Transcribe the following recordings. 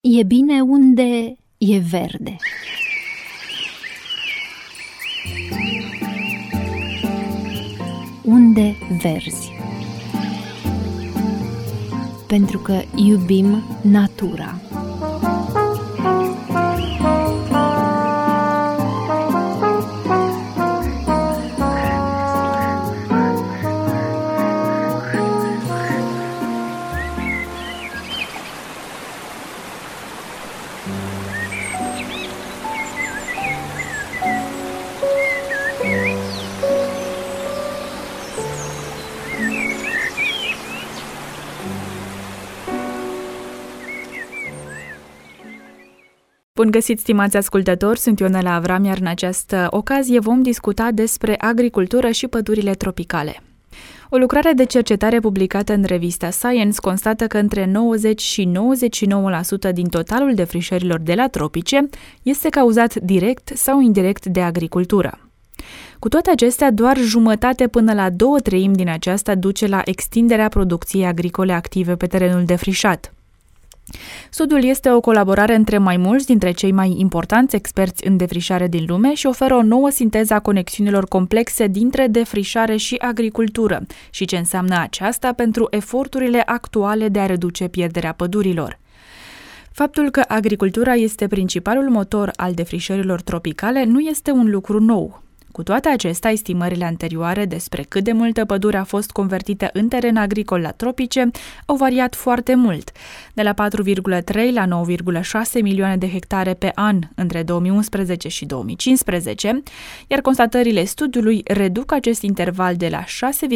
E bine unde e verde. Unde verzi. Pentru că iubim natura. Bun găsit, stimați ascultători, sunt Ionela Avram, iar în această ocazie vom discuta despre agricultură și pădurile tropicale. O lucrare de cercetare publicată în revista Science constată că între 90 și 99% din totalul defrișărilor de la tropice este cauzat direct sau indirect de agricultură. Cu toate acestea, doar jumătate până la 2/3 din aceasta duce la extinderea producției agricole active pe terenul defrișat. Studiul este o colaborare între mai mulți dintre cei mai importanți experți în defrișare din lume și oferă o nouă sinteză a conexiunilor complexe dintre defrișare și agricultură și ce înseamnă aceasta pentru eforturile actuale de a reduce pierderea pădurilor. Faptul că agricultura este principalul motor al defrișărilor tropicale nu este un lucru nou. Cu toate acestea, estimările anterioare despre cât de multă pădure a fost convertită în teren agricol la tropice au variat foarte mult, de la 4,3 la 9,6 milioane de hectare pe an între 2011 și 2015, iar constatările studiului reduc acest interval de la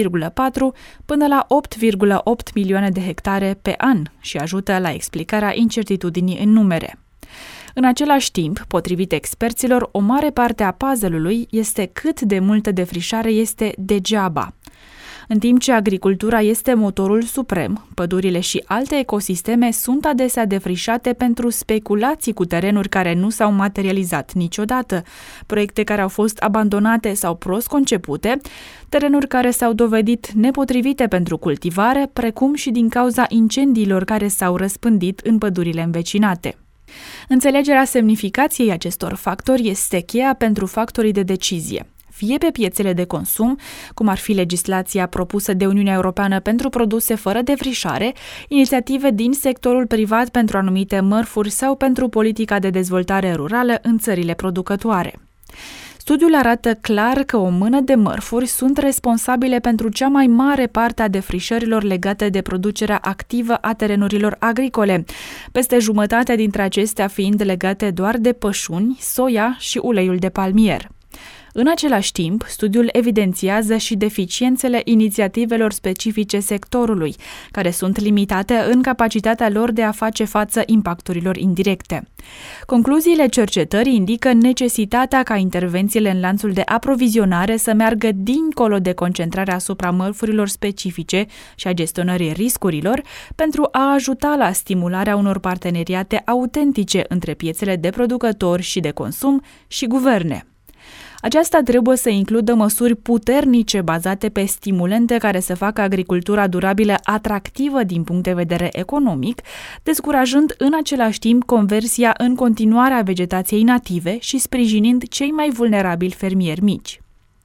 6,4 până la 8,8 milioane de hectare pe an și ajută la explicarea incertitudinii în numere. În același timp, potrivit experților, o mare parte a puzzle-ului este cât de multă defrișare este degeaba. În timp ce agricultura este motorul suprem, pădurile și alte ecosisteme sunt adesea defrișate pentru speculații cu terenuri care nu s-au materializat niciodată, proiecte care au fost abandonate sau prost concepute, terenuri care s-au dovedit nepotrivite pentru cultivare, precum și din cauza incendiilor care s-au răspândit în pădurile învecinate. Înțelegerea semnificației acestor factori este cheia pentru factorii de decizie, fie pe piețele de consum, cum ar fi legislația propusă de Uniunea Europeană pentru produse fără defrișare, inițiative din sectorul privat pentru anumite mărfuri sau pentru politica de dezvoltare rurală în țările producătoare. Studiul arată clar că o mână de mărfuri sunt responsabile pentru cea mai mare parte a defrișărilor legate de producerea activă a terenurilor agricole, peste jumătate dintre acestea fiind legate doar de pășuni, soia și uleiul de palmier. În același timp, studiul evidențiază și deficiențele inițiativelor specifice sectorului, care sunt limitate în capacitatea lor de a face față impacturilor indirecte. Concluziile cercetării indică necesitatea ca intervențiile în lanțul de aprovizionare să meargă dincolo de concentrarea asupra mărfurilor specifice și a gestionării riscurilor pentru a ajuta la stimularea unor parteneriate autentice între piețele de producători și de consum și guverne. Aceasta trebuie să includă măsuri puternice bazate pe stimulente care să facă agricultura durabilă atractivă din punct de vedere economic, descurajând în același timp conversia în continuare a vegetației native și sprijinind cei mai vulnerabili fermieri mici.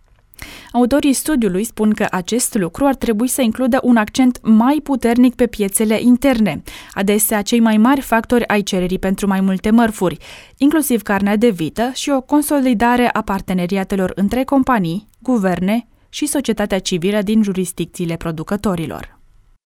Autorii studiului spun că acest lucru ar trebui să includă un accent mai puternic pe piețele interne, adesea cei mai mari factori ai cererii pentru mai multe mărfuri, inclusiv carnea de vită și o consolidare a parteneriatelor între companii, guverne și societatea civilă din jurisdicțiile producătorilor.